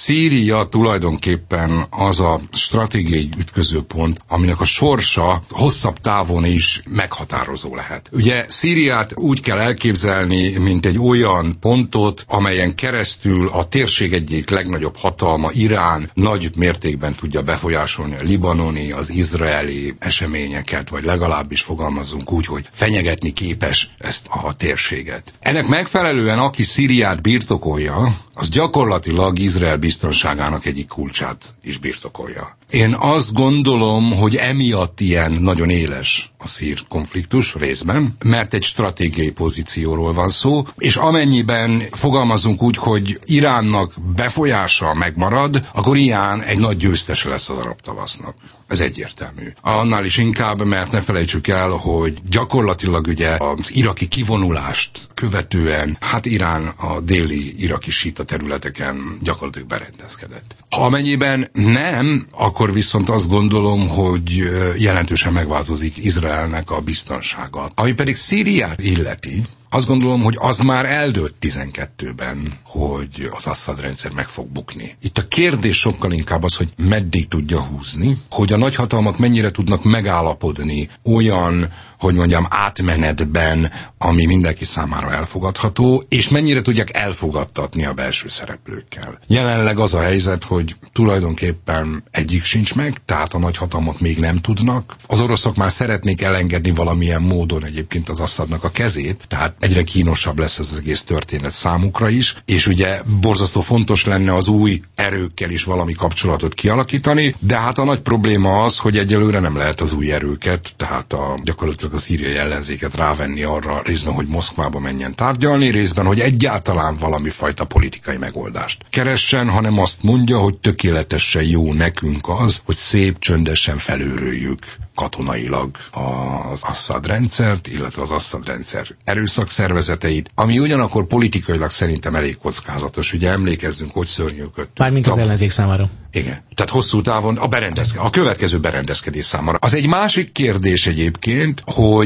Szíria tulajdonképpen az a stratégiai ütközőpont, aminek a sorsa hosszabb távon is meghatározó lehet. Ugye Szíriát úgy kell elképzelni, mint egy olyan pontot, amelyen keresztül a térség egyik legnagyobb hatalma, Irán, nagy mértékben tudja befolyásolni a libanoni, az izraeli eseményeket, vagy legalábbis fogalmazunk úgy, hogy fenyegetni képes ezt a térséget. Ennek megfelelően, aki Szíriát birtokolja, az gyakorlatilag Izrael biztonságának egyik kulcsát is birtokolja. Én azt gondolom, hogy emiatt ilyen nagyon éles a szír konfliktus részben, mert egy stratégiai pozícióról van szó, és amennyiben fogalmazunk úgy, hogy Iránnak befolyása megmarad, akkor Irán egy nagy győztese lesz az arab tavasznak. Ez egyértelmű. Annál is inkább, mert ne felejtsük el, hogy gyakorlatilag ugye az iraki kivonulást követően, Irán a déli iraki síta területeken gyakorlatilag berendezkedett. Ha amennyiben nem, akkor viszont azt gondolom, hogy jelentősen megváltozik Izraelnek a biztonsága. Ami pedig Szíriát illeti, azt gondolom, hogy az már eldőlt 12-ben, hogy az Assad rendszer meg fog bukni. Itt a kérdés sokkal inkább az, hogy meddig tudja húzni, hogy a nagyhatalmak mennyire tudnak megállapodni olyan, hogy mondjam, átmenetben, ami mindenki számára elfogadható, és mennyire tudják elfogadtatni a belső szereplőkkel. Jelenleg az a helyzet, hogy tulajdonképpen egyik sincs meg, tehát a nagyhatalmak még nem tudnak. Az oroszok már szeretnék elengedni valamilyen módon egyébként az Assadnak a kezét, tehát egyre kínosabb lesz ez az egész történet számukra is, és ugye borzasztó fontos lenne az új erőkkel is valami kapcsolatot kialakítani, de hát a nagy probléma az, hogy egyelőre nem lehet az új erőket, tehát gyakorlatilag a szíriai ellenzéket rávenni arra részben, hogy Moszkvába menjen tárgyalni, részben, hogy egyáltalán valami fajta politikai megoldást keressen, hanem azt mondja, hogy tökéletesen jó nekünk az, hogy szép csöndesen felőröljük katonailag az Assad rendszert, illetve az Assad rendszer erőszakszervezeteit, ami ugyanakkor politikailag szerintem elég kockázatos. Ugye emlékezzünk, hogy szörnyűködtünk. Mármint az ellenzék számára. Igen. Tehát hosszú távon a következő berendezkedés számára. Az egy másik kérdés egyébként,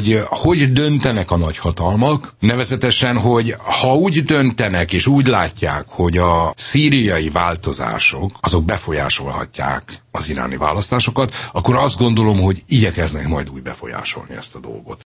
hogy döntenek a nagyhatalmak, nevezetesen, hogy ha úgy döntenek és úgy látják, hogy a szíriai változások, azok befolyásolhatják az iráni választásokat, akkor azt gondolom, hogy igyekeznek majd úgy befolyásolni ezt a dolgot.